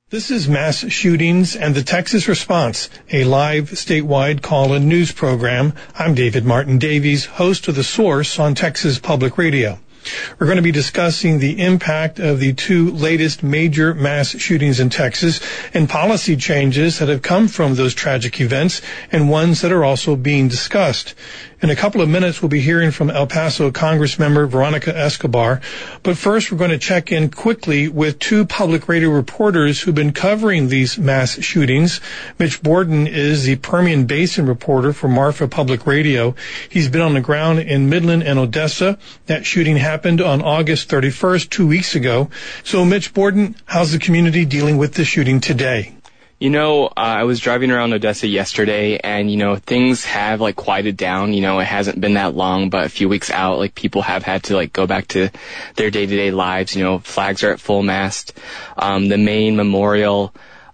This is Mass Shootings and the Texas Response, a live statewide call-in news program. I'm David Martin Davies, host of The Source on Texas Public Radio. We're going to be discussing the impact of the two latest major mass shootings in Texas and policy changes that have come from those tragic events and ones that are also being discussed. In a couple of minutes, we'll be hearing from El Paso Congressmember Veronica Escobar. But first, we're going to check in quickly with two public radio reporters who've been covering these mass shootings. Mitch Borden is the Permian Basin reporter for Marfa Public Radio. He's been on the ground in Midland and Odessa. That shooting happened on August 31st, 2 weeks ago. So, Mitch Borden, how's the community dealing with the shooting today? I was driving around Odessa yesterday and, things have quieted down. It hasn't been that long, but a few weeks out, people have had to go back to their day-to-day lives. Flags are at full mast. The main memorial,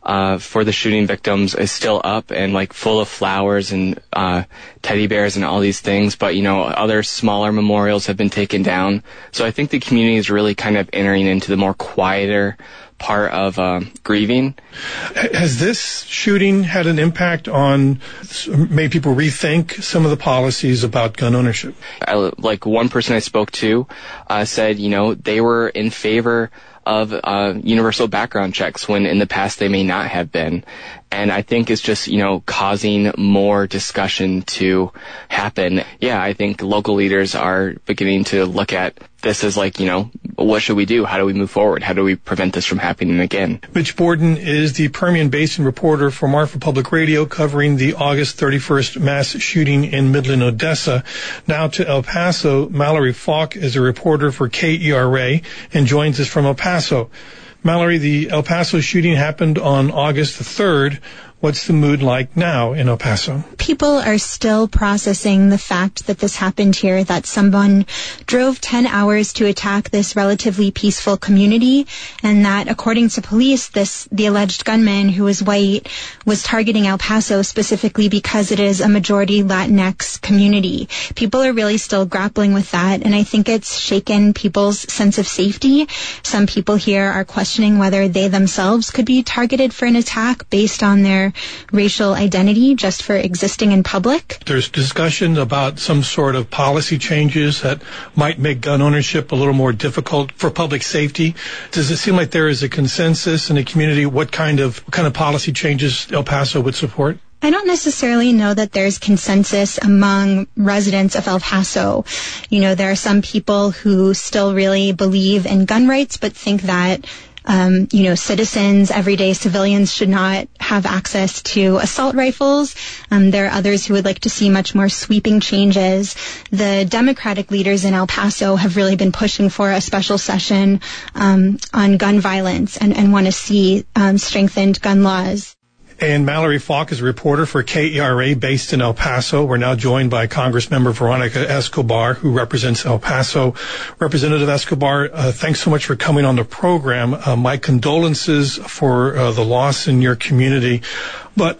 for the shooting victims is still up and full of flowers and, teddy bears and all these things. But, other smaller memorials have been taken down. So I think the community is really kind of entering into the more quieter part of grieving. Has this shooting had an impact on, made people rethink some of the policies about gun ownership? One person I spoke to said, they were in favor of universal background checks when in the past they may not have been. And I think it's just, causing more discussion to happen. Yeah, I think local leaders are beginning to look at this as what should we do? How do we move forward? How do we prevent this from happening again? Mitch Borden is the Permian Basin reporter for Marfa Public Radio covering the August 31st mass shooting in Midland, Odessa. Now to El Paso, Mallory Falk is a reporter for KERA and joins us from El Paso. Mallory, the El Paso shooting happened on August the 3rd. What's the mood like now in El Paso? People are still processing the fact that this happened here, that someone drove 10 hours to attack this relatively peaceful community, and that, according to police, the alleged gunman, who was white, was targeting El Paso specifically because it is a majority Latinx community. People are really still grappling with that, and I think it's shaken people's sense of safety. Some people here are questioning whether they themselves could be targeted for an attack based on their racial identity just for existing in public. There's discussion about some sort of policy changes that might make gun ownership a little more difficult for public safety. Does it seem like there is a consensus in the community what kind of policy changes El Paso would support? I don't necessarily know that there's consensus among residents of El Paso. There are some people who still really believe in gun rights but think that citizens, everyday civilians should not have access to assault rifles. There are others who would like to see much more sweeping changes. The Democratic leaders in El Paso have really been pushing for a special session on gun violence and want to see strengthened gun laws. And Mallory Falk is a reporter for KERA based in El Paso. We're now joined by Congressmember Veronica Escobar, who represents El Paso. Representative Escobar, thanks so much for coming on the program. My condolences for the loss in your community. But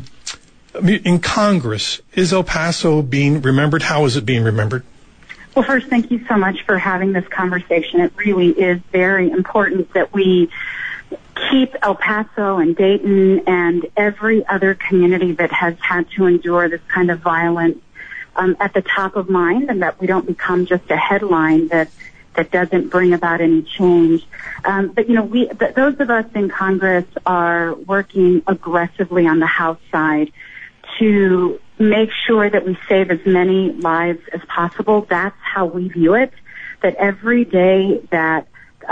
in Congress, is El Paso being remembered? How is it being remembered? Well, first, thank you so much for having this conversation. It really is very important that we keep El Paso and Dayton and every other community that has had to endure this kind of violence at the top of mind, and that we don't become just a headline that doesn't bring about any change. But those of us in Congress are working aggressively on the House side to make sure that we save as many lives as possible. That's how we view it, that every day that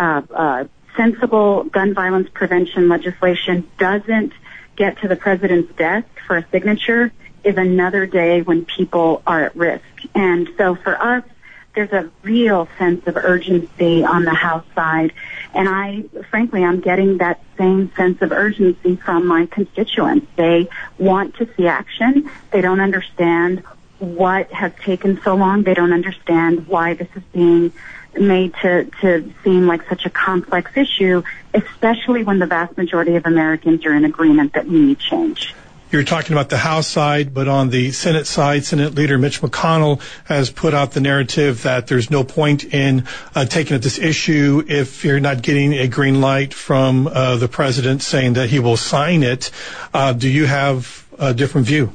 sensible gun violence prevention legislation doesn't get to the president's desk for a signature is another day when people are at risk. And so for us, there's a real sense of urgency on the House side. And I'm getting that same sense of urgency from my constituents. They want to see action. They don't understand what has taken so long. They don't understand why this is being made to seem like such a complex issue, especially when the vast majority of Americans are in agreement that we need change. You're talking about the House side, but on the Senate side, Senate Leader Mitch McConnell has put out the narrative that there's no point in taking up this issue if you're not getting a green light from the president saying that he will sign it. Do you have a different view?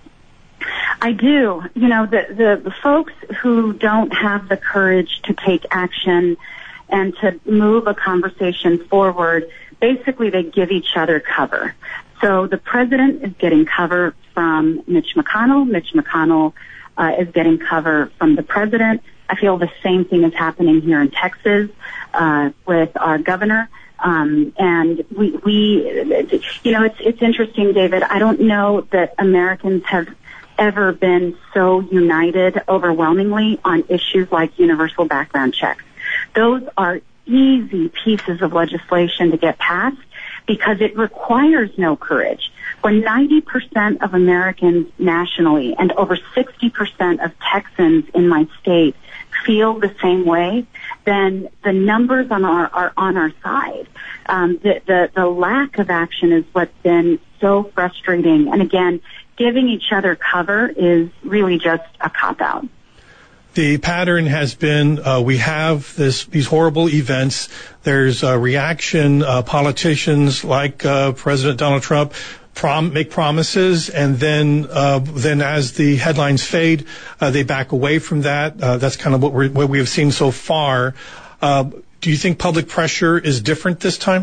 I do. You know, the folks who don't have the courage to take action and to move a conversation forward, basically they give each other cover. So the president is getting cover from Mitch McConnell. Mitch McConnell is getting cover from the president. I feel the same thing is happening here in Texas with our governor. And we you know, it's interesting, David. I don't know that Americans have ever been so united overwhelmingly on issues like universal background checks. Those are easy pieces of legislation to get passed because it requires no courage. When 90% of Americans nationally and over 60% of Texans in my state feel the same way, then the numbers are on our side. The lack of action is what's been so frustrating. And again, giving each other cover is really just a cop-out. The pattern has been we have these horrible events. There's a reaction. Politicians like President Donald Trump make promises, and then as the headlines fade, they back away from that. That's kind of what we have seen so far. Do you think public pressure is different this time?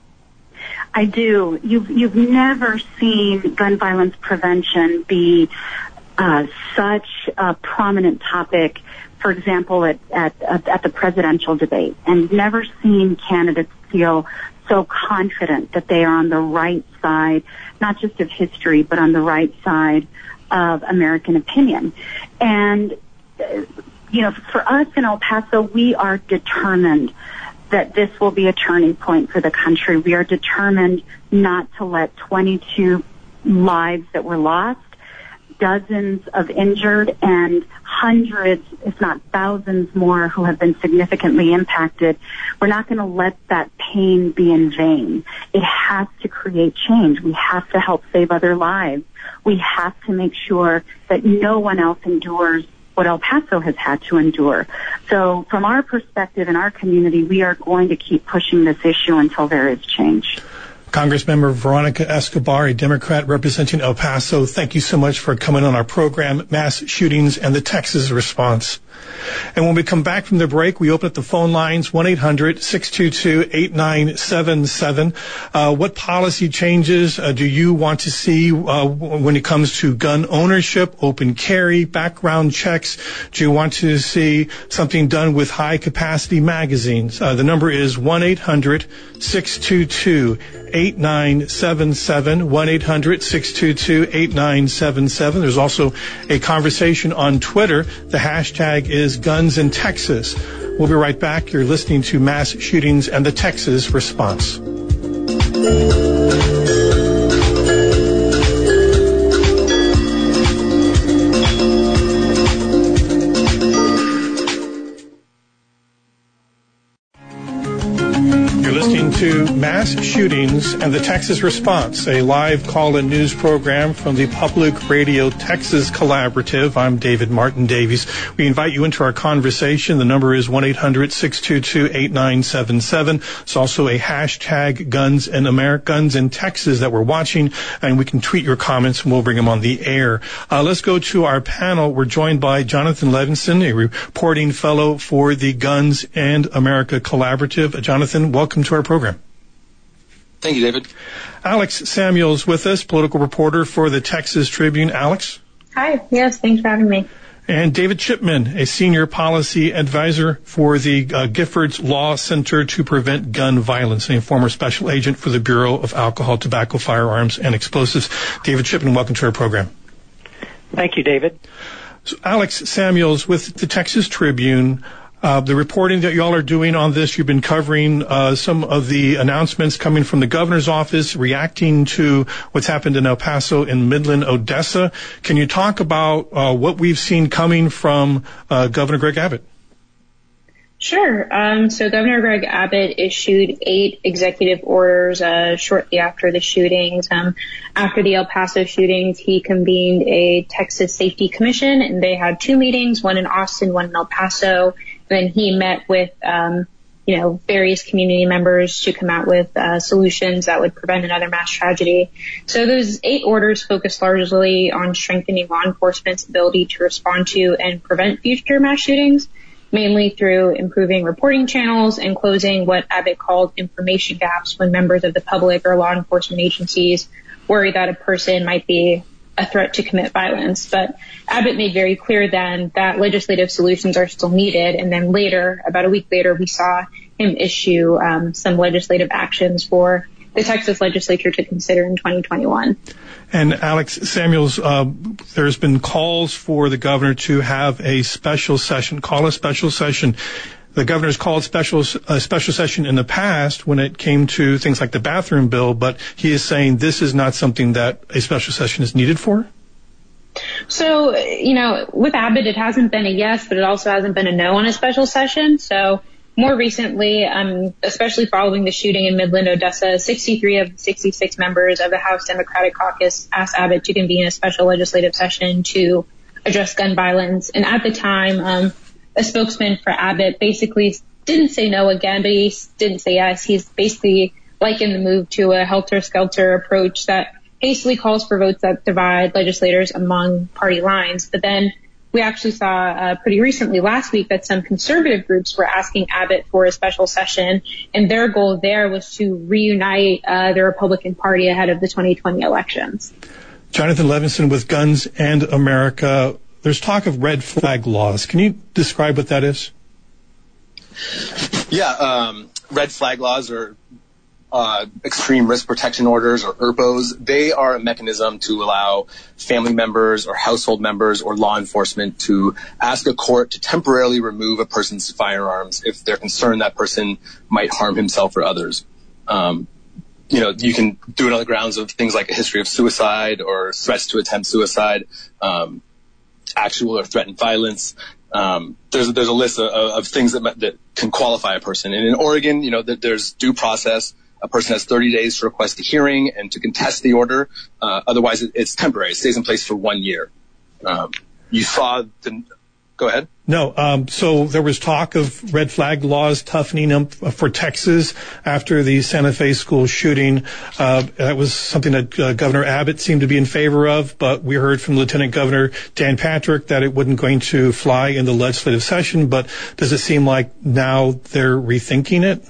I do. You've never seen gun violence prevention be such a prominent topic, for example, at the presidential debate, and never seen candidates feel so confident that they are on the right side, not just of history, but on the right side of American opinion. And, you know, for us in El Paso, we are determined that this will be a turning point for the country. We are determined not to let 22 lives that were lost, dozens of injured, and hundreds, if not thousands more who have been significantly impacted. We're not going to let that pain be in vain. It has to create change. We have to help save other lives. We have to make sure that no one else endures what El Paso has had to endure. So from our perspective in our community, we are going to keep pushing this issue until there is change. Congressmember Veronica Escobar, a Democrat representing El Paso, thank you so much for coming on our program, Mass Shootings and the Texas Response. And when we come back from the break, we open up the phone lines, 1-800-622-8977. What policy changes do you want to see when it comes to gun ownership, open carry, background checks? Do you want to see something done with high-capacity magazines? The number is 1-800-622-8977, 1-800-622-8977. There's also a conversation on Twitter. The hashtag is Guns in Texas. We'll be right back. You're listening to Mass Shootings and the Texas Response. To Mass Shootings and the Texas Response, a live call-in news program from the Public Radio Texas Collaborative. I'm David Martin Davies. We invite you into our conversation. The number is 1-800-622-8977. It's also a hashtag Guns in Texas that we're watching, and we can tweet your comments and we'll bring them on the air. Let's go to our panel. We're joined by Jonathan Levinson, a reporting fellow for the Guns and America Collaborative. Jonathan, welcome to our program. Thank you, David. Alex Samuels with us, political reporter for the Texas Tribune. Alex? Hi. Yes, thanks for having me. And David Chipman, a senior policy advisor for the Giffords Law Center to Prevent Gun Violence, and a former special agent for the Bureau of Alcohol, Tobacco, Firearms, and Explosives. David Chipman, welcome to our program. Thank you, David. So Alex Samuels with the Texas Tribune. The reporting that y'all are doing on this, you've been covering some of the announcements coming from the governor's office, reacting to what's happened in El Paso and Midland, Odessa. Can you talk about what we've seen coming from Governor Greg Abbott? Sure. So Governor Greg Abbott issued 8 executive orders shortly after the shootings. After the El Paso shootings, he convened a Texas Safety Commission, and they had 2 meetings, one in Austin, one in El Paso. Then he met with, various community members to come out with solutions that would prevent another mass tragedy. So those 8 orders focused largely on strengthening law enforcement's ability to respond to and prevent future mass shootings, mainly through improving reporting channels and closing what Abbott called information gaps when members of the public or law enforcement agencies worry that a person might be a threat to commit violence. But Abbott made very clear then that legislative solutions are still needed. And then later, about a week later, we saw him issue some legislative actions for the Texas legislature to consider in 2021. And Alex Samuels, there's been calls for the governor to have a special session, call a special session. The governor's called a special session in the past when it came to things like the bathroom bill, but he is saying this is not something that a special session is needed for? So, with Abbott, it hasn't been a yes, but it also hasn't been a no on a special session. So more recently, especially following the shooting in Midland, Odessa, 63 of 66 members of the House Democratic Caucus asked Abbott to convene a special legislative session to address gun violence. And at the time, a spokesman for Abbott basically didn't say no again, but he didn't say yes. He's basically likened the move to a helter-skelter approach that hastily calls for votes that divide legislators among party lines. But then we actually saw pretty recently last week that some conservative groups were asking Abbott for a special session, and their goal there was to reunite the Republican Party ahead of the 2020 elections. Jonathan Levinson with Guns and America. There's talk of red flag laws. Can you describe what that is? Yeah, red flag laws are extreme risk protection orders, or ERPOs. They are a mechanism to allow family members or household members or law enforcement to ask a court to temporarily remove a person's firearms if they're concerned that person might harm himself or others. You can do it on the grounds of things like a history of suicide or threats to attempt suicide, actual or threatened violence. There's a list of things that can qualify a person. And in Oregon, there's due process. A person has 30 days to request a hearing and to contest the order. Otherwise, it's temporary. It stays in place for 1 year. Go ahead. No. So there was talk of red flag laws toughening up for Texas after the Santa Fe school shooting. That was something that Governor Abbott seemed to be in favor of, but we heard from Lieutenant Governor Dan Patrick that it wasn't going to fly in the legislative session. But does it seem like now they're rethinking it?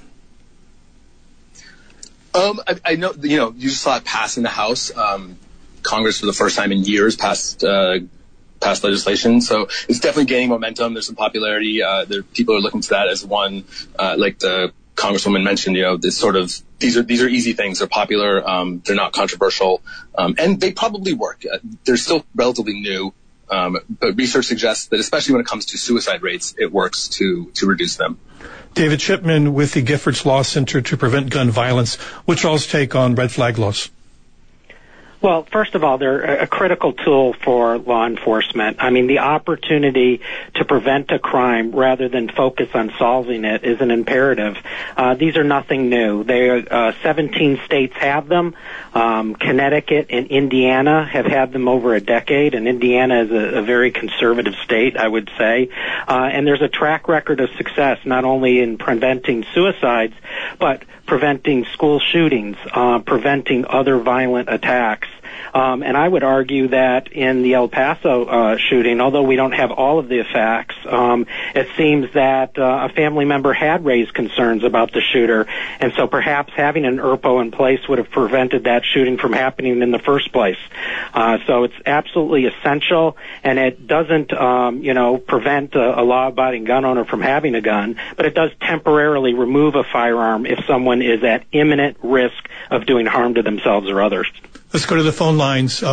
I know, you just saw it pass in the House. Congress, for the first time in years, passed legislation. So it's definitely gaining momentum. There's some popularity. People are looking to that as one, like the Congresswoman mentioned, these are easy things. They're popular. They're not controversial. And they probably work. They're still relatively new. But research suggests that especially when it comes to suicide rates, it works to reduce them. David Shipman with the Giffords Law Center to Prevent Gun Violence. What's y'all's take on red flag laws? Well, first of all, they're a critical tool for law enforcement. I mean, the opportunity to prevent a crime rather than focus on solving it is an imperative. These are nothing new. 17 states have them. Connecticut and Indiana have had them over a decade, and Indiana is a very conservative state, I would say. And there's a track record of success not only in preventing suicides, but preventing school shootings, preventing other violent attacks. And I would argue that in the El Paso shooting, although we don't have all of the facts, it seems that a family member had raised concerns about the shooter, and so perhaps having an ERPO in place would have prevented that shooting from happening in the first place. So it's absolutely essential, and it doesn't, prevent a law-abiding gun owner from having a gun, but it does temporarily remove a firearm if someone is at imminent risk of doing harm to themselves or others. Let's go to the phone lines,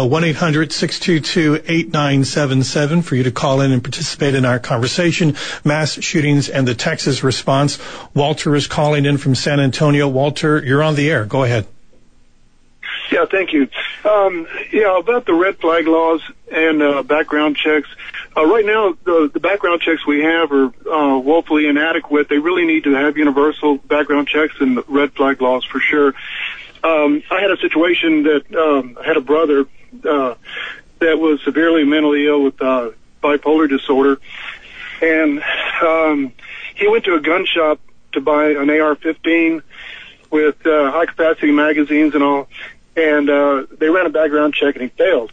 1-800-622-8977 for you to call in and participate in our conversation. Mass shootings and the Texas response. Walter is calling in from San Antonio. Walter, you're on the air. Go ahead. Yeah, thank you. About the red flag laws and background checks, Right now, the background checks we have are woefully inadequate. They really need to have universal background checks and red flag laws for sure. I had a situation that I had a brother that was severely mentally ill with bipolar disorder, and he went to a gun shop to buy an AR-15 with high-capacity magazines and all, and they ran a background check and he failed.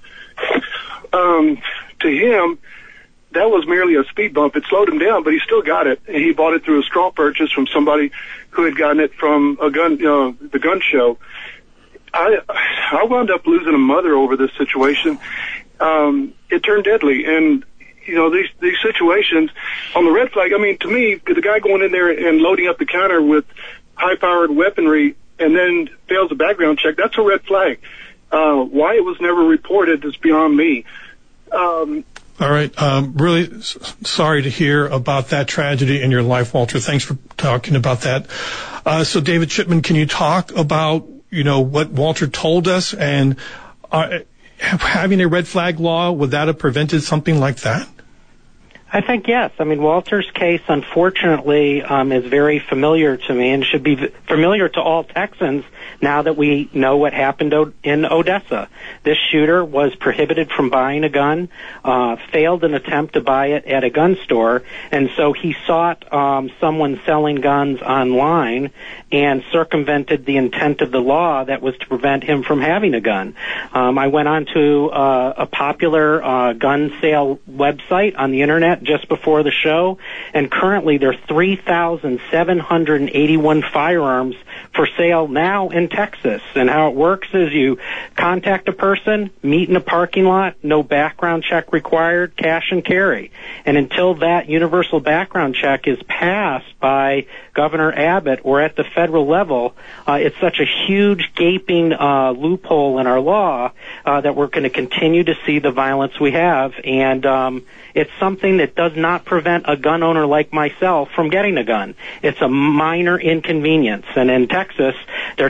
To him, that was merely a speed bump. It slowed him down, but he still got it. And he bought it through a straw purchase from somebody who had gotten it from a gun, the gun show. I wound up losing a mother over this situation. It turned deadly, and these situations on the red flag. I mean, to me, the guy going in there and loading up the counter with high-powered weaponry and then fails a background check, that's a red flag. Why it was never reported is beyond me. All right. Really sorry to hear about that tragedy in your life, Walter. Thanks for talking about that. So, David Shipman, can you talk about, what Walter told us, and having a red flag law, would that have prevented something like that? I think yes. I mean, Walter's case, unfortunately, is very familiar to me and should be familiar to all Texans now that we know what happened in Odessa. This shooter was prohibited from buying a gun, failed an attempt to buy it at a gun store, and so he sought someone selling guns online and circumvented the intent of the law that was to prevent him from having a gun. I went on to a popular gun sale website on the internet just before the show, and currently there are 3,781 firearms for sale now in Texas. And how it works is you contact a person, meet in a parking lot, no background check required, cash and carry. And until that universal background check is passed by Governor Abbott or at the federal level, it's such a huge gaping loophole in our law that we're going to continue to see the violence we have. And it's something that does not prevent a gun owner like myself from getting a gun. It's a minor inconvenience. And in Texas, there are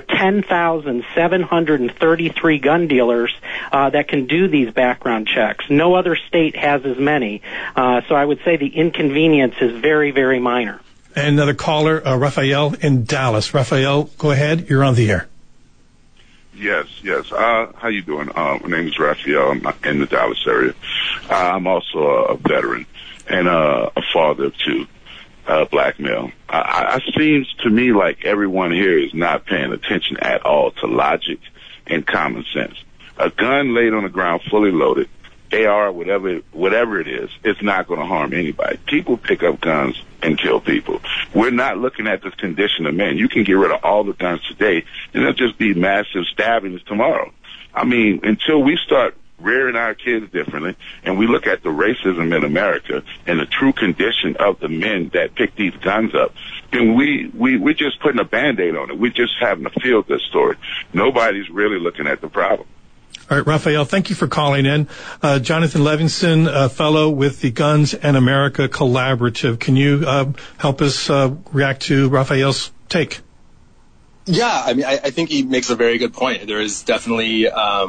10,733 gun dealers that can do these background checks. No other state has as many. So I would say the inconvenience is very, very minor. And another caller, Raphael in Dallas. Raphael, go ahead. You're on the air. Yes. How you doing? My name is Raphael. I'm in the Dallas area. I'm also a veteran and a father of two, black male. It seems to me like everyone here is not paying attention at all to logic and common sense. A gun laid on the ground, fully loaded, AR, whatever it is, it's not going to harm anybody. People pick up guns and kill people. We're not looking at the condition of men. You can get rid of all the guns today, and there'll just be massive stabbings tomorrow. I mean, until we start rearing our kids differently, and we look at the racism in America and the true condition of the men that pick these guns up, then we're just putting a Band-Aid on it. We're just having a feel-good story. Nobody's really looking at the problem. All right, Raphael, thank you for calling in. Jonathan Levinson, a fellow with the Guns and America Collaborative. Can you help us react to Raphael's take? Yeah, I mean, I think he makes a very good point. There is definitely,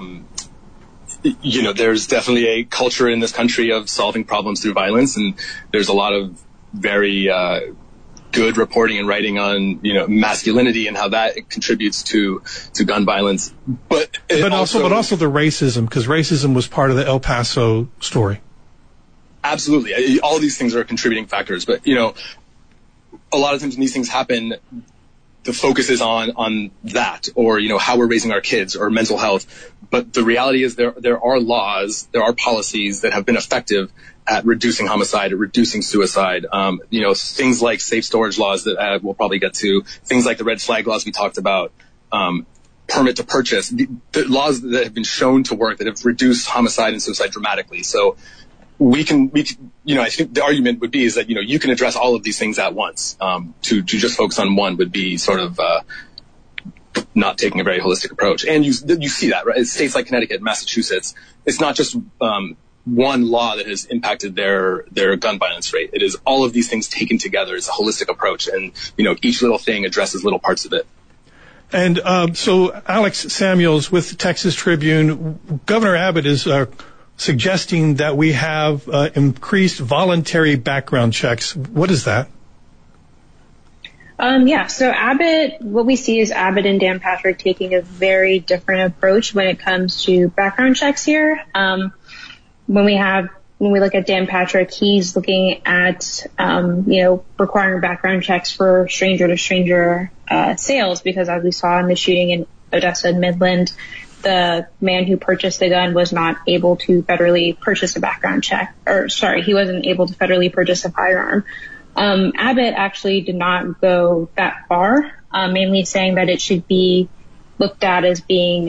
there's definitely a culture in this country of solving problems through violence, and there's a lot of very good reporting and writing on, masculinity and how that contributes to gun violence. But also the racism, because racism was part of the El Paso story. Absolutely. All these things are contributing factors. But, a lot of times when these things happen, the focus is on that, or, how we're raising our kids or mental health. But the reality is there are laws, there are policies that have been effective at reducing homicide, at reducing suicide. Things like safe storage laws that we'll probably get to, things like the red flag laws we talked about, permit to purchase, the laws that have been shown to work that have reduced homicide and suicide dramatically. So we can, I think the argument would be is that, you can address all of these things at once. To just focus on one would be sort of, not taking a very holistic approach. And you see that, right? States like Connecticut and Massachusetts, it's not just, one law that has impacted their gun violence rate. It is all of these things taken together as a holistic approach, and each little thing addresses little parts of it. And so Alex Samuels with the Texas Tribune, Governor Abbott is suggesting that we have increased voluntary background checks. What is that? So Abbott, what we see is Abbott and Dan Patrick taking a very different approach when it comes to background checks here. When we look at Dan Patrick, he's looking at, requiring background checks for stranger to stranger, sales, because as we saw in the shooting in Odessa and Midland, the man who purchased the gun was not able to federally purchase a background check, he wasn't able to federally purchase a firearm. Abbott actually did not go that far, mainly saying that it should be looked at as being,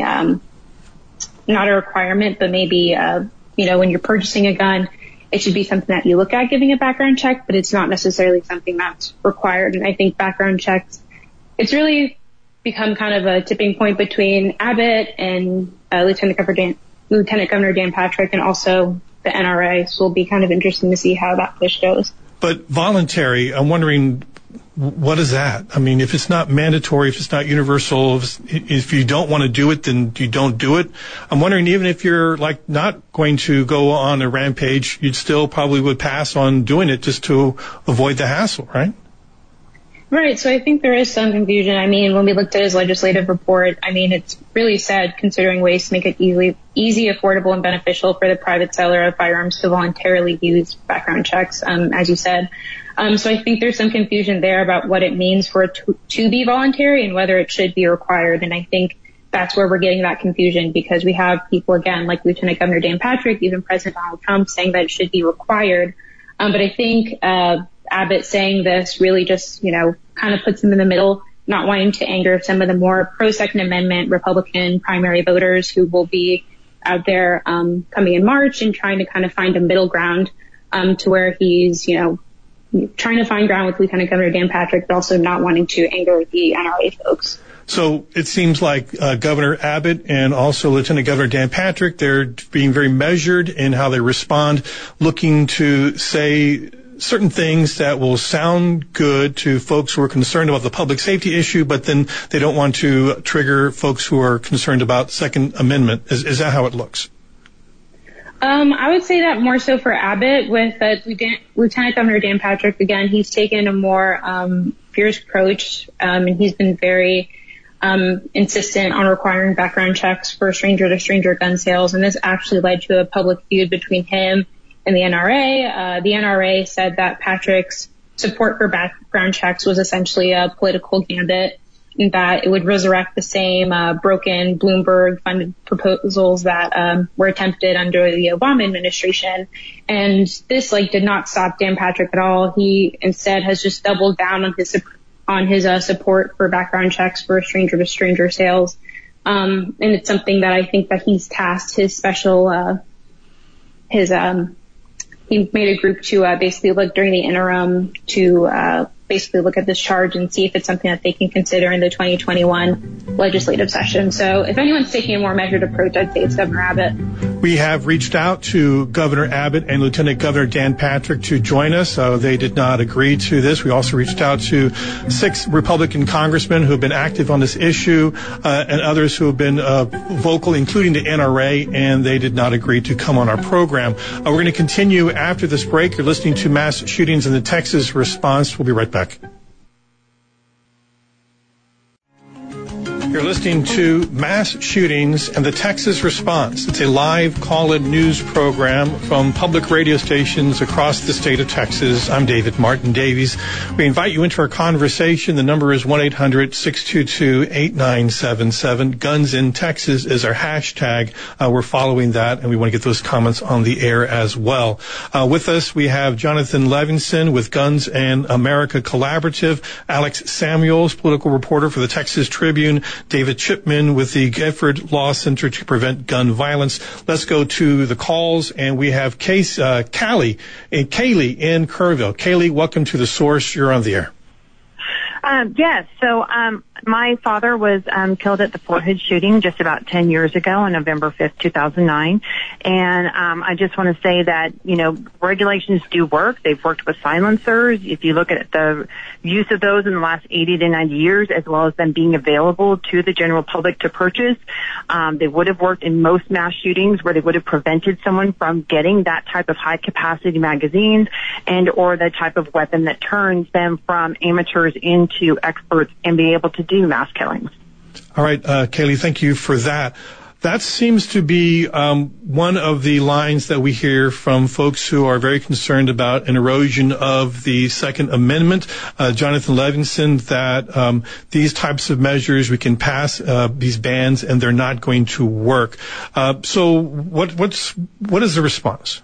not a requirement, but maybe, when you're purchasing a gun, it should be something that you look at giving a background check, but it's not necessarily something that's required. And I think background checks, it's really become kind of a tipping point between Abbott and Lieutenant Governor Dan Patrick, and also the NRA. So it'll be kind of interesting to see how that push goes. But voluntary, I'm wondering, what is that? I mean, if it's not mandatory, if it's not universal, if you don't want to do it, then you don't do it. I'm wondering, even if you're not going to go on a rampage, you'd still probably would pass on doing it just to avoid the hassle, right? Right. So I think there is some confusion. I mean, when we looked at his legislative report, it's really said considering ways to make it easy, affordable, and beneficial for the private seller of firearms to voluntarily use background checks, as you said. So I think there's some confusion there about what it means for it to be voluntary and whether it should be required. And I think that's where we're getting that confusion, because we have people, again, like Lieutenant Governor Dan Patrick, even President Donald Trump, saying that it should be required. But I think Abbott saying this really just, kind of puts him in the middle, not wanting to anger some of the more pro-Second Amendment Republican primary voters who will be out there coming in March, and trying to kind of find a middle ground to where he's, trying to find ground with Lieutenant Governor Dan Patrick, but also not wanting to anger the NRA folks. So it seems like Governor Abbott and also Lieutenant Governor Dan Patrick, they're being very measured in how they respond, looking to say certain things that will sound good to folks who are concerned about the public safety issue, but then they don't want to trigger folks who are concerned about Second Amendment. Is that how it looks? I would say that more so for Abbott. With Lieutenant Governor Dan Patrick, again, he's taken a more fierce approach, and he's been very insistent on requiring background checks for stranger-to-stranger gun sales, and this actually led to a public feud between him and the NRA. The NRA said that Patrick's support for background checks was essentially a political gambit, and that it would resurrect the same broken Bloomberg-funded proposals that were attempted under the Obama administration. And this did not stop Dan Patrick at all. He instead has just doubled down on his support for background checks for stranger-to-stranger sales. And it's something that I think that he's tasked his special he made a group to basically look during the interim to basically look at this charge and see if it's something that they can consider in the 2021 legislative session. So if anyone's taking a more measured approach, I'd say it's Governor Abbott. We have reached out to Governor Abbott and Lieutenant Governor Dan Patrick to join us. They did not agree to this. We also reached out to 6 Republican congressmen who have been active on this issue and others who have been vocal, including the NRA, and they did not agree to come on our program. We're going to continue after this break. You're listening to Mass Shootings in the Texas Response. We'll be right back. You're listening to Mass Shootings and the Texas Response. It's a live call-in news program from public radio stations across the state of Texas. I'm David Martin Davies. We invite you into our conversation. The number is 1-800-622-8977. Guns in Texas is our hashtag. We're following that, and we want to get those comments on the air as well. With us, we have Jonathan Levinson with Guns and America Collaborative, Alex Samuels, political reporter for the Texas Tribune, David Chipman with the Gedford Law Center to Prevent Gun Violence. Let's go to the calls, and we have Kaylee in Kerrville. Kaylee, welcome to The Source. You're on the air. Yes. So my father was killed at the Fort Hood shooting just about 10 years ago on November 5th, 2009. And I just want to say that, regulations do work. They've worked with silencers. If you look at the use of those in the last 80 to 90 years, as well as them being available to the general public to purchase, they would have worked in most mass shootings where they would have prevented someone from getting that type of high-capacity magazines and or the type of weapon that turns them from amateurs into experts and be able to do mass killings. All right, Kaylee, thank you for that. That seems to be one of the lines that we hear from folks who are very concerned about an erosion of the Second Amendment. Jonathan Levinson, that these types of measures, we can pass these bans and they're not going to work. So what is the response?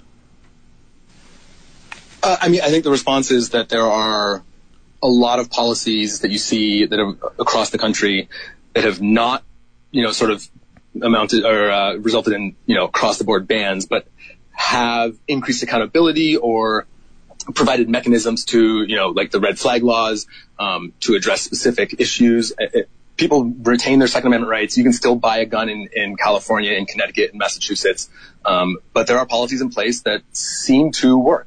I think the response is that there are a lot of policies that you see that are across the country that have not, sort of amounted or resulted in, across the board bans, but have increased accountability or provided mechanisms to, like the red flag laws, to address specific issues. People retain their Second Amendment rights. You can still buy a gun in California, in Connecticut, in Massachusetts. But there are policies in place that seem to work.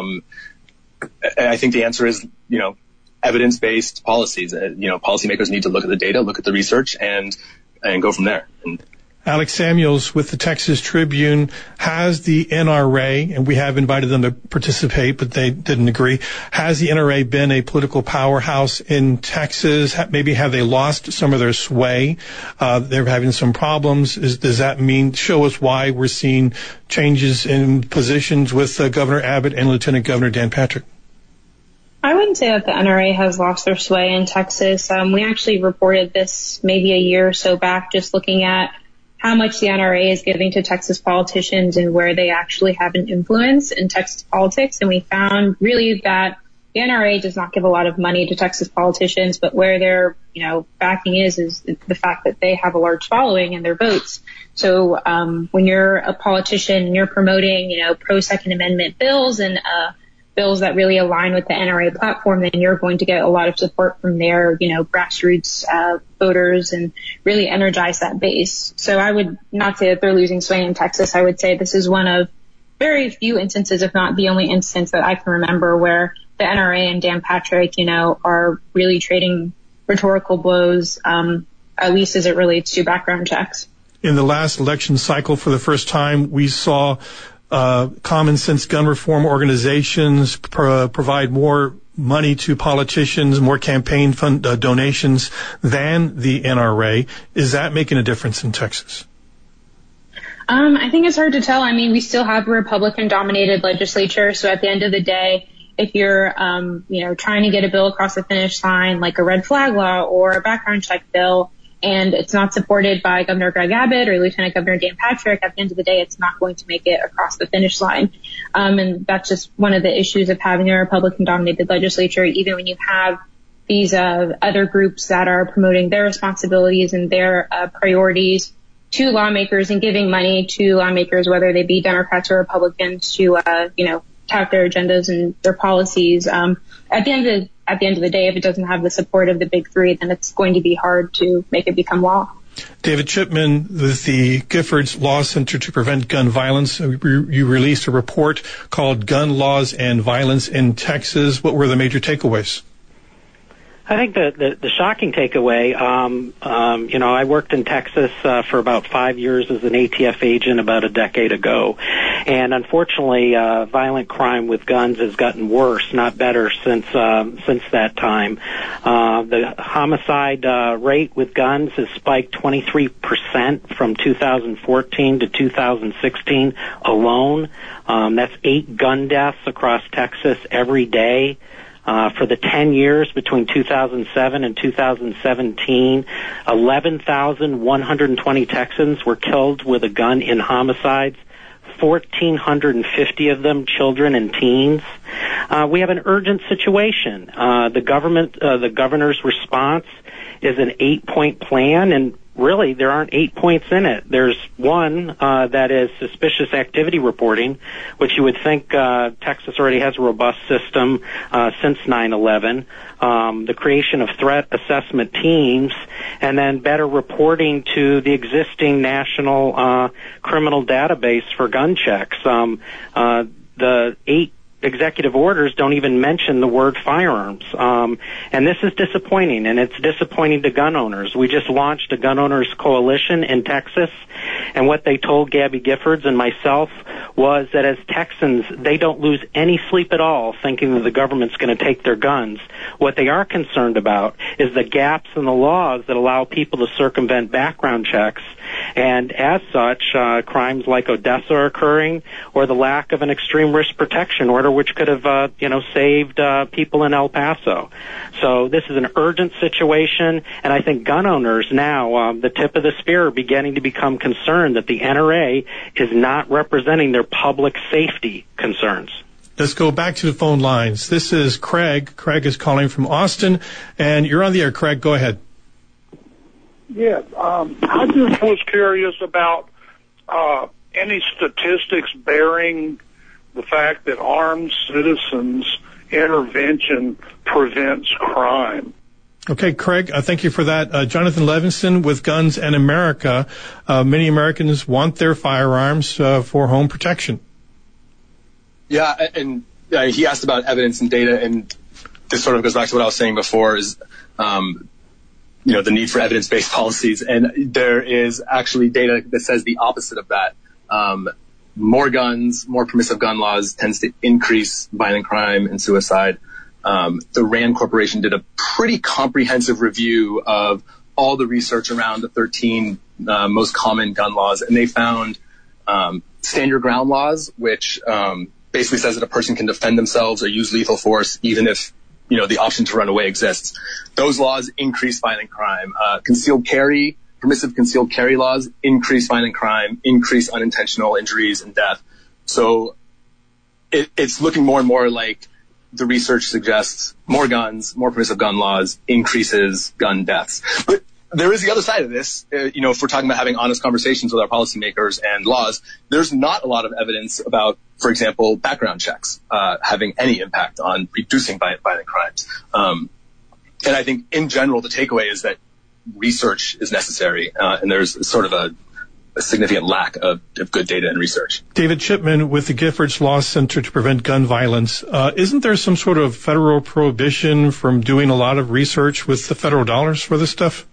I think the answer is, evidence-based policies. Policymakers need to look at the data, look at the research, and go from there. Alex Samuels with the Texas Tribune. Has the NRA, and we have invited them to participate, but they didn't agree, has the NRA been a political powerhouse in Texas? Maybe have they lost some of their sway? They're having some problems. Does that show us why we're seeing changes in positions with Governor Abbott and Lieutenant Governor Dan Patrick? I wouldn't say that the NRA has lost their sway in Texas. We actually reported this maybe a year or so back, just looking at how much the NRA is giving to Texas politicians and where they actually have an influence in Texas politics. And we found really that the NRA does not give a lot of money to Texas politicians, but where their, backing is the fact that they have a large following and their votes. So, when you're a politician and you're promoting, pro Second Amendment bills and, bills that really align with the NRA platform, then you're going to get a lot of support from their, grassroots voters and really energize that base. So I would not say that they're losing sway in Texas. I would say this is one of very few instances, if not the only instance that I can remember, where the NRA and Dan Patrick, are really trading rhetorical blows, at least as it relates to background checks. In the last election cycle, for the first time, we saw common sense gun reform organizations provide more money to politicians, more campaign fund donations than the NRA. Is that making a difference in Texas? I think it's hard to tell. We still have a Republican-dominated legislature, so at the end of the day, if you're, trying to get a bill across the finish line, like a red flag law or a background check bill, and it's not supported by Governor Greg Abbott or Lieutenant Governor Dan Patrick, at the end of the day, it's not going to make it across the finish line. And that's just one of the issues of having a Republican-dominated legislature. Even when you have these other groups that are promoting their responsibilities and their priorities to lawmakers and giving money to lawmakers, whether they be Democrats or Republicans, to tout their agendas and their policies. At the end of the day, if it doesn't have the support of the big three, then it's going to be hard to make it become law. David Chipman with the Giffords Law Center to Prevent Gun Violence. You released a report called Gun Laws and Violence in Texas. What were the major takeaways? I think the shocking takeaway, I worked in Texas for about 5 years as an ATF agent about a decade ago. And unfortunately, violent crime with guns has gotten worse, not better since that time. The homicide rate with guns has spiked 23% from 2014 to 2016 alone. That's 8 gun deaths across Texas every day. For the 10 years between 2007 and 2017, 11,120 Texans were killed with a gun in homicides, 1,450 of them children and teens. We have an urgent situation. The governor's response is an 8-point plan, and really, there aren't 8 points in it. There's one that is suspicious activity reporting, which you would think Texas already has a robust system since 9/11. The creation of threat assessment teams, and then better reporting to the existing national criminal database for gun checks. The 8 executive orders don't even mention the word firearms. And this is disappointing, and it's disappointing to gun owners. We just launched a gun owners coalition in Texas, and what they told Gabby Giffords and myself was that as Texans, they don't lose any sleep at all thinking that the government's going to take their guns. What they are concerned about is the gaps in the laws that allow people to circumvent background checks, and as such, crimes like Odessa are occurring, or the lack of an extreme risk protection order, which could have, saved people in El Paso. So this is an urgent situation, and I think gun owners now, the tip of the spear, are beginning to become concerned that the NRA is not representing their public safety concerns. Let's go back to the phone lines. This is Craig. Craig is calling from Austin, and you're on the air. Craig, go ahead. Yeah, I just was curious about any statistics bearing the fact that armed citizens intervention prevents crime. Okay, Craig, thank you for that. Jonathan Levinson with Guns and America. Many Americans want their firearms for home protection. Yeah, and he asked about evidence and data, and this sort of goes back to what I was saying before, is the need for evidence-based policies. And there is actually data that says the opposite of that. More guns, more permissive gun laws tends to increase violent crime and suicide. The RAND Corporation did a pretty comprehensive review of all the research around the 13 most common gun laws, and they found stand your ground laws, which basically says that a person can defend themselves or use lethal force even if the option to run away exists. Those laws increase violent crime. Permissive concealed carry laws increase violent crime, increase unintentional injuries and death. So it's looking more and more like the research suggests more guns, more permissive gun laws increases gun deaths. But there is the other side of this. If we're talking about having honest conversations with our policymakers and laws, there's not a lot of evidence about, for example, background checks having any impact on reducing violent crimes. And I think in general, the takeaway is that research is necessary, and there's sort of a significant lack of good data and research. David Chipman with the Giffords Law Center to Prevent Gun Violence. Isn't there some sort of federal prohibition from doing a lot of research with the federal dollars for this stuff?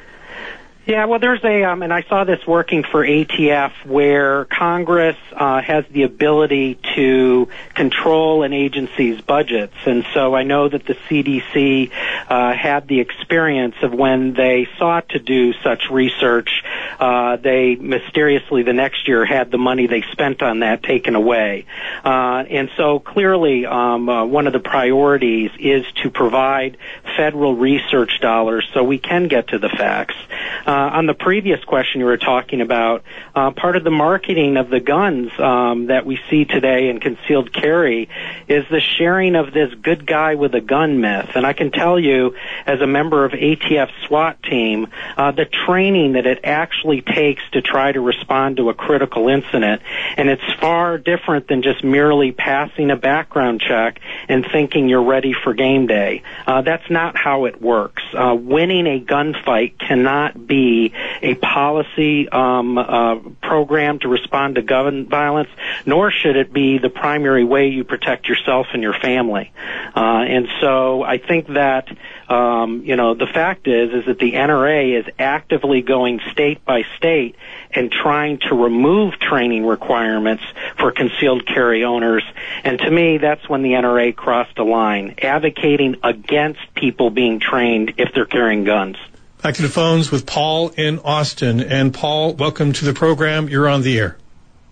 Yeah, well, there's and I saw this working for ATF, where Congress has the ability to control an agency's budgets. And so I know that the CDC had the experience of when they sought to do such research, they mysteriously the next year had the money they spent on that taken away. And so clearly one of the priorities is to provide federal research dollars so we can get to the facts. On the previous question you were talking about, part of the marketing of the guns that we see today in concealed carry is the sharing of this good guy with a gun myth. And I can tell you, as a member of ATF's SWAT team, the training that it actually takes to try to respond to a critical incident, and it's far different than just merely passing a background check and thinking you're ready for game day. That's not how it works. Winning a gunfight cannot be a policy program to respond to gun violence, nor should it be the primary way you protect yourself and your family. And so I think that the fact is that the NRA is actively going state by state and trying to remove training requirements for concealed carry owners. And to me, that's when the NRA crossed a line, advocating against people being trained if they're carrying guns. Back to the phones with Paul in Austin. And Paul, welcome to the program. You're on the air.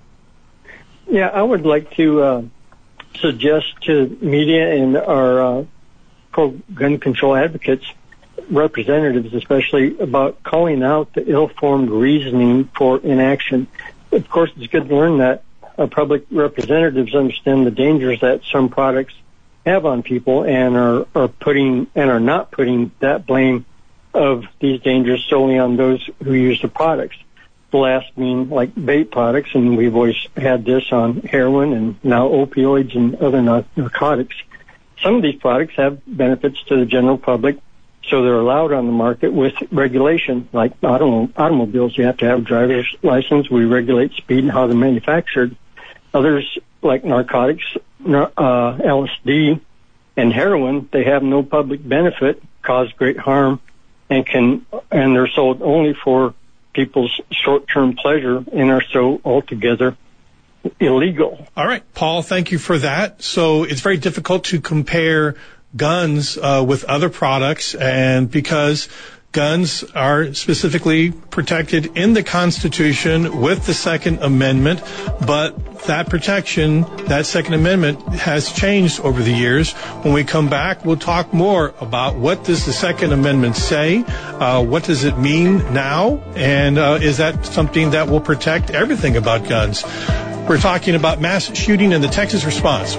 Yeah, I would like to suggest to media and our pro-gun control advocates, representatives especially, about calling out the ill-formed reasoning for inaction. Of course, it's good to learn that our public representatives understand the dangers that some products have on people and are not putting that blame of these dangers solely on those who use the products. The last being like vape products, and we've always had this on heroin and now opioids and other narcotics. Some of these products have benefits to the general public, so they're allowed on the market with regulation. Like automobiles, you have to have a driver's license. We regulate speed and how they're manufactured. Others, like narcotics, LSD, and heroin, they have no public benefit, cause great harm, and they're sold only for people's short-term pleasure and are so altogether illegal. All right, Paul, thank you for that. So it's very difficult to compare guns with other products, and because guns are specifically protected in the Constitution with the Second Amendment, but that protection, that Second Amendment, has changed over the years. When we come back, we'll talk more about what does the Second Amendment say, what does it mean now, and is that something that will protect everything about guns? We're talking about mass shooting and the Texas response.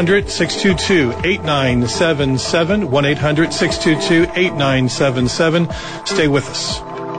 1-800-622-8977. 1-800-622-8977. Stay with us.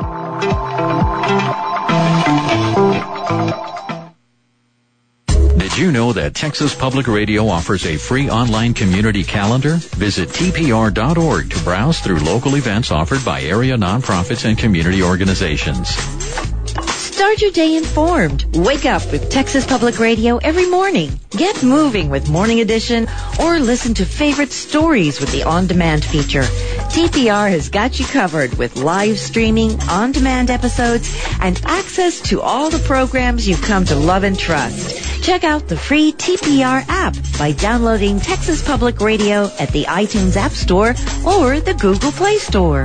Did you know that Texas Public Radio offers a free online community calendar? Visit tpr.org to browse through local events offered by area nonprofits and community organizations. Start your day informed. Wake up with Texas Public Radio every morning. Get moving with Morning Edition or listen to favorite stories with the on-demand feature. TPR has got you covered with live streaming, on-demand episodes, and access to all the programs you've come to love and trust. Check out the free TPR app by downloading Texas Public Radio at the iTunes App Store or the Google Play Store.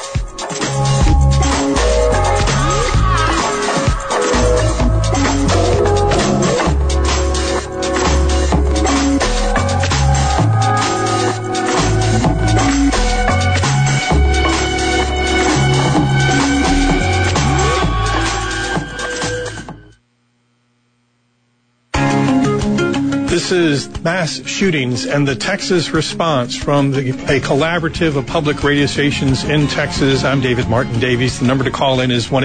This is mass shootings and the Texas response from a collaborative of public radio stations in Texas. I'm David Martin Davies. The number to call in is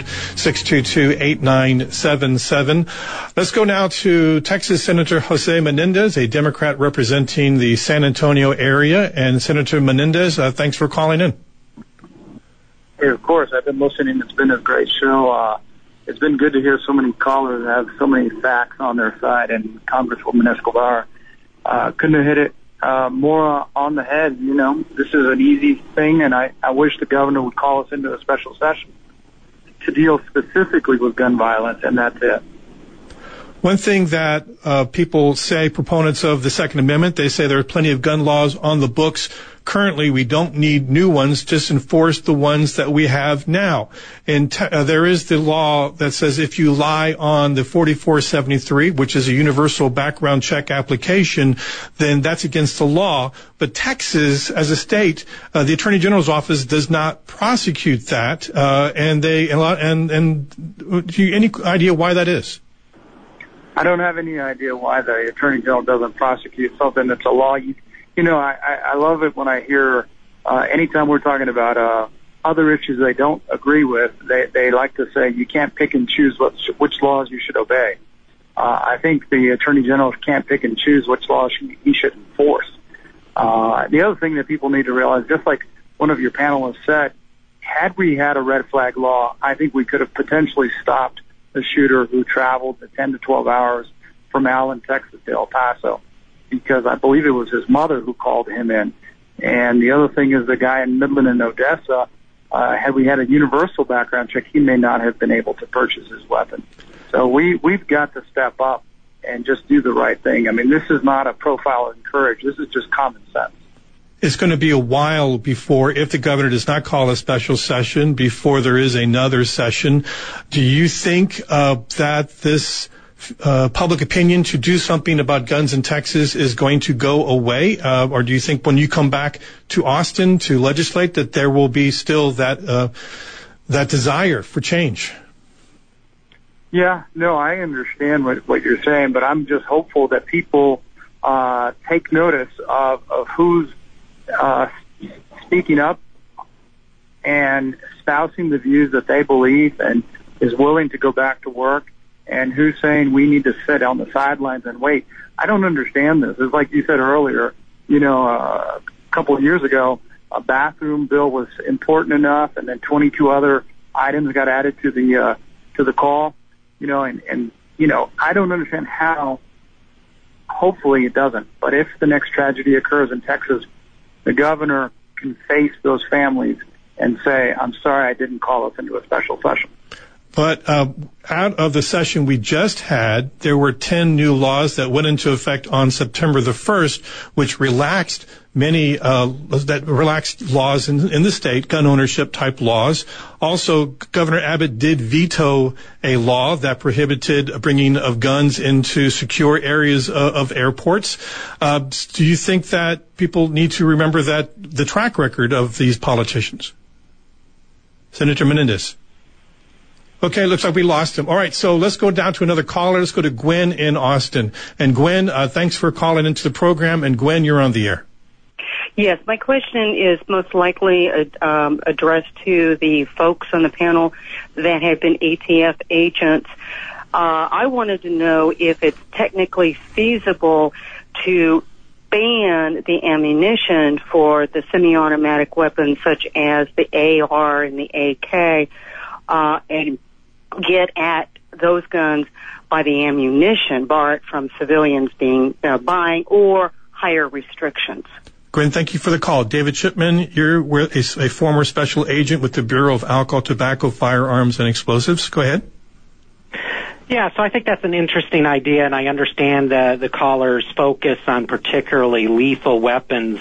1-800-622-8977. Let's go now to Texas Senator Jose Menendez, a Democrat representing the San Antonio area. And Senator Menendez, thanks for calling in. Hey, of course. I've been listening. It's been a great show. It's been good to hear so many callers have so many facts on their side, and Congresswoman Escobar couldn't have hit it more on the head. You know, this is an easy thing, and I wish the governor would call us into a special session to deal specifically with gun violence, and that's it. One thing that people say, proponents of the Second Amendment, they say there are plenty of gun laws on the books. Currently, we don't need new ones, just enforce the ones that we have now. And there is the law that says if you lie on the 4473, which is a universal background check application, then that's against the law. But Texas, as a state, the Attorney General's office does not prosecute that. And do you any idea why that is? I don't have any idea why the Attorney General doesn't prosecute something that's a law. You know, I love it when I hear, anytime we're talking about other issues they don't agree with, they like to say you can't pick and choose which laws you should obey. I think the Attorney General can't pick and choose which laws he should enforce. The other thing that people need to realize, just like one of your panelists said, had we had a red flag law, I think we could have potentially stopped the shooter who traveled the 10 to 12 hours from Allen, Texas to El Paso, because I believe it was his mother who called him in. And the other thing is the guy in Midland and Odessa, had we had a universal background check, he may not have been able to purchase his weapon. So we've got to step up and just do the right thing. I mean, this is not a profile of courage. This is just common sense. It's going to be a while before, if the governor does not call a special session, before there is another session. Do you think that this public opinion to do something about guns in Texas is going to go away? Or do you think when you come back to Austin to legislate that there will be still that desire for change? Yeah, no, I understand what you're saying, but I'm just hopeful that people take notice of who's speaking up and espousing the views that they believe and is willing to go back to work, and who's saying we need to sit on the sidelines and wait. I don't understand this. It's like you said earlier, a couple of years ago, a bathroom bill was important enough, and then 22 other items got added to the call, and I don't understand how. Hopefully it doesn't, but if the next tragedy occurs in Texas, the governor can face those families and say, I'm sorry I didn't call us into a special session. But out of the session we just had, there were 10 new laws that went into effect on September the 1st, which relaxed many relaxed laws in the state, gun ownership type laws. Also, Governor Abbott did veto a law that prohibited bringing of guns into secure areas of airports. Do you think that people need to remember that the track record of these politicians? Senator Menendez. Okay, looks like we lost him. All right, so let's go down to another caller. Let's go to Gwen in Austin. And Gwen, thanks for calling into the program. And Gwen, you're on the air. Yes, my question is most likely addressed to the folks on the panel that have been ATF agents. I wanted to know if it's technically feasible to ban the ammunition for the semi-automatic weapons such as the AR and the AK, and get at those guns by the ammunition, bar it from civilians being buying, or higher restrictions. Gwen, thank you for the call. David Chipman, you're a former special agent with the Bureau of Alcohol, Tobacco, Firearms, and Explosives. Go ahead. Yeah, so I think that's an interesting idea, and I understand the caller's focus on particularly lethal weapons.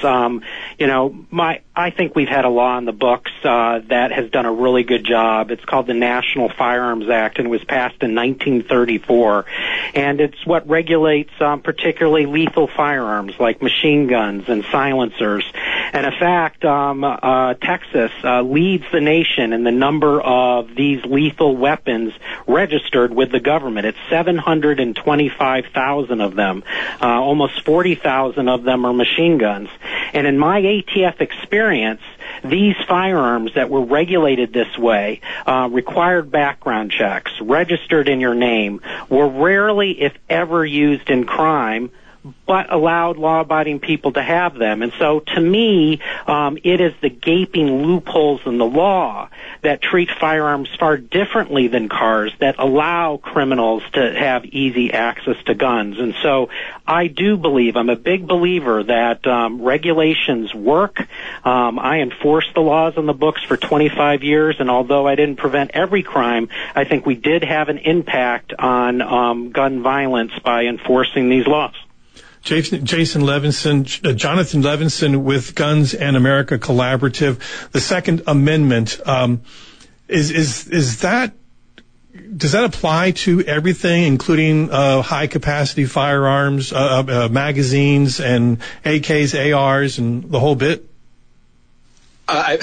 I think we've had a law in the books that has done a really good job. It's called the National Firearms Act, and it was passed in 1934. And it's what regulates particularly lethal firearms like machine guns and silencers. And in fact, Texas leads the nation in the number of these lethal weapons registered with the government. It's 725,000 of them. Almost 40,000 of them are machine guns. And in my ATF experience, these firearms that were regulated this way, required background checks, registered in your name, were rarely, if ever, used in crime, but allowed law-abiding people to have them. And so, to me, it is the gaping loopholes in the law that treat firearms far differently than cars, that allow criminals to have easy access to guns. And so, I do believe, I'm a big believer that regulations work. I enforced the laws on the books for 25 years, and although I didn't prevent every crime, I think we did have an impact on gun violence by enforcing these laws. Jonathan Levinson with Guns and America Collaborative. The Second Amendment, does that apply to everything, including high capacity firearms, magazines, and AKs, ARs, and the whole bit? I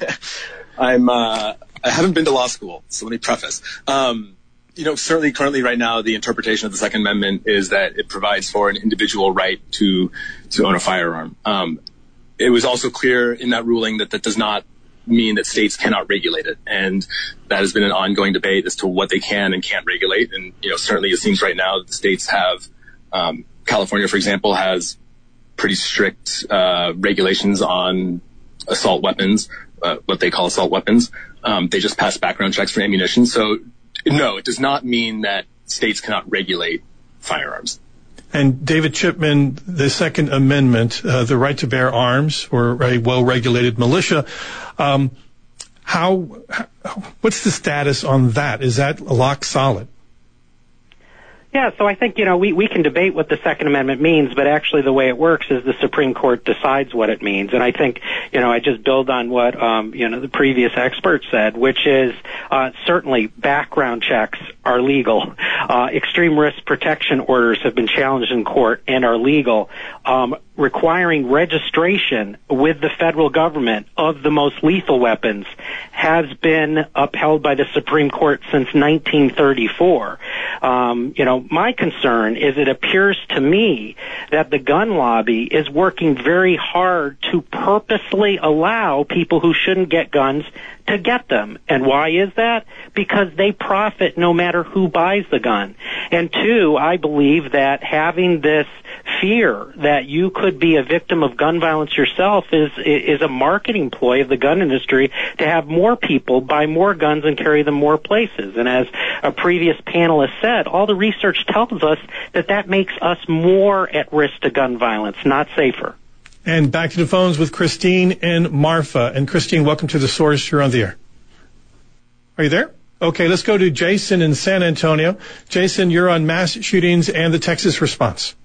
haven't been to law school, so let me preface. Certainly currently right now, the interpretation of the Second Amendment is that it provides for an individual right to own a firearm. It was also clear in that ruling that does not mean that states cannot regulate it. And that has been an ongoing debate as to what they can and can't regulate. And, certainly it seems right now that the states have, California, for example, has pretty strict regulations on assault weapons, what they call assault weapons. They just passed background checks for ammunition. So, no, it does not mean that states cannot regulate firearms. And David Chipman, the Second Amendment, the right to bear arms or a well-regulated militia, what's the status on that? Is that lock solid? Yeah, so I think, we can debate what the Second Amendment means, but actually the way it works is the Supreme Court decides what it means. And I think, I just build on what, the previous expert said, which is certainly background checks are legal. Extreme risk protection orders have been challenged in court and are legal. Requiring registration with the federal government of the most lethal weapons has been upheld by the Supreme Court since 1934. My concern is it appears to me that the gun lobby is working very hard to purposely allow people who shouldn't get guns to get them. And why is that? Because they profit no matter who buys the gun. And two, I believe that having this fear that you could be a victim of gun violence yourself is a marketing ploy of the gun industry to have more people buy more guns and carry them more places. And as a previous panelist said, all the research tells us that makes us more at risk to gun violence, not safer. And back to the phones with Christine and Marfa. And Christine, welcome to The Source. You're on the air. Are you there? Okay, let's go to Jason in San Antonio. Jason, you're on mass shootings and the Texas response.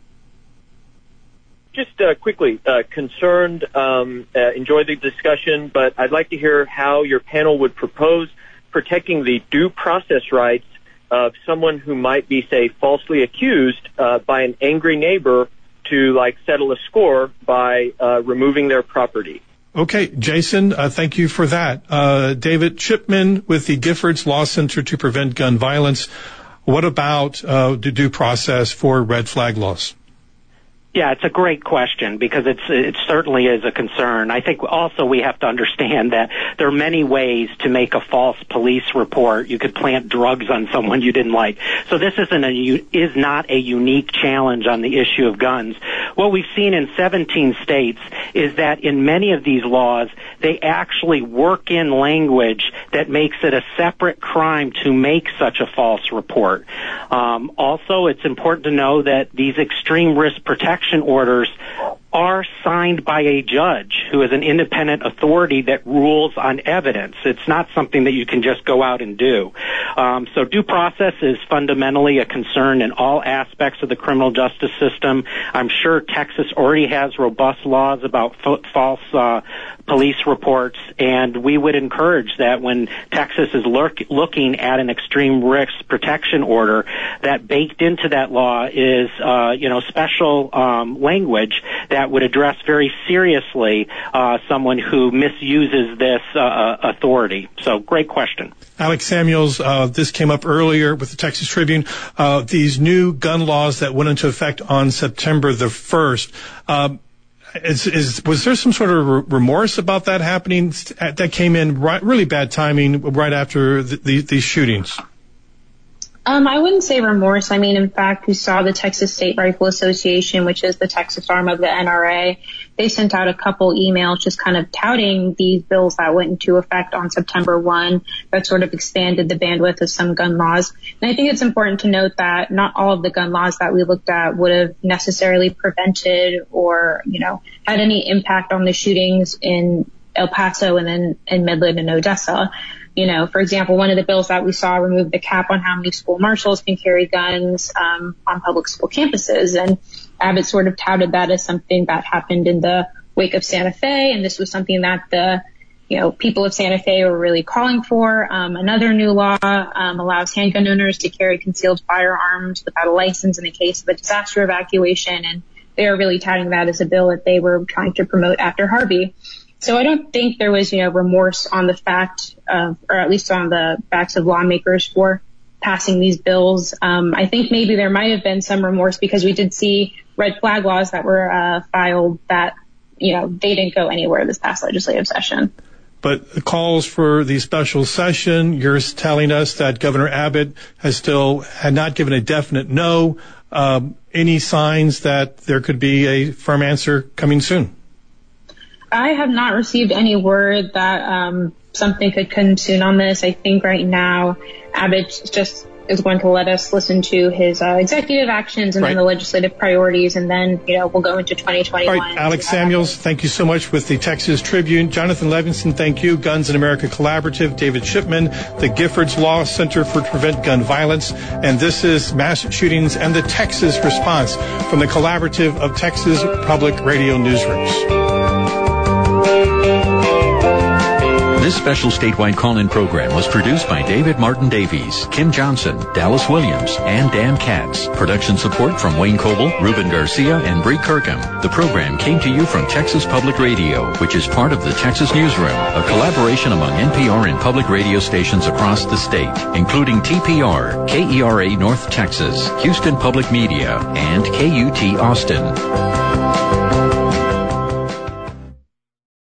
Just quickly, concerned, enjoy the discussion, but I'd like to hear how your panel would propose protecting the due process rights of someone who might be, say, falsely accused by an angry neighbor to, settle a score by removing their property. Okay, Jason, thank you for that. David Chipman with the Giffords Law Center to Prevent Gun Violence. What about the due process for red flag laws? Yeah, it's a great question because it certainly is a concern. I think also we have to understand that there are many ways to make a false police report. You could plant drugs on someone you didn't like. So this is not a unique challenge on the issue of guns. What we've seen in 17 states is that in many of these laws, they actually work in language that makes it a separate crime to make such a false report. Also, it's important to know that these extreme risk protection orders are signed by a judge who is an independent authority that rules on evidence. It's not something that you can just go out and do. So due process is fundamentally a concern in all aspects of the criminal justice system. I'm sure Texas already has robust laws about false police reports, and we would encourage that when Texas is looking at an extreme risk protection order, that baked into that law is special language that would address very seriously someone who misuses this authority. So great question. Alex Samuels, this came up earlier with the Texas Tribune. These new gun laws that went into effect on September the 1st. Was there some sort of remorse about that happening? That came in really bad timing right after these shootings. I wouldn't say remorse. I mean, in fact, we saw the Texas State Rifle Association, which is the Texas arm of the NRA. They sent out a couple emails just kind of touting these bills that went into effect on September 1 that sort of expanded the bandwidth of some gun laws. And I think it's important to note that not all of the gun laws that we looked at would have necessarily prevented or, had any impact on the shootings in El Paso and then in Midland and Odessa. For example, one of the bills that we saw removed the cap on how many school marshals can carry guns on public school campuses. And Abbott sort of touted that as something that happened in the wake of Santa Fe. And this was something that the people of Santa Fe were really calling for. Another new law allows handgun owners to carry concealed firearms without a license in the case of a disaster evacuation. And they are really touting that as a bill that they were trying to promote after Harvey. So I don't think there was, remorse on the fact, or at least on the backs of lawmakers for passing these bills. I think maybe there might have been some remorse because we did see red flag laws that were filed that, they didn't go anywhere this past legislative session. But the calls for the special session, you're telling us that Governor Abbott had not given a definite no. Any signs that there could be a firm answer coming soon? I have not received any word that something could come soon on this. I think right now Abbott just is going to let us listen to his executive actions and then the legislative priorities, and then we'll go into 2021. All right, Alex Samuels, thank you so much with the Texas Tribune. Jonathan Levinson, thank you. Guns in America Collaborative. David Shipman, the Giffords Law Center for Prevent Gun Violence. And this is Mass Shootings and the Texas Response from the Collaborative of Texas Public Radio Newsrooms. This special statewide call-in program was produced by David Martin Davies, Kim Johnson, Dallas Williams, and Dan Katz. Production support from Wayne Coble, Ruben Garcia, and Bree Kirkham. The program came to you from Texas Public Radio, which is part of the Texas Newsroom, a collaboration among NPR and public radio stations across the state, including TPR, KERA North Texas, Houston Public Media, and KUT Austin.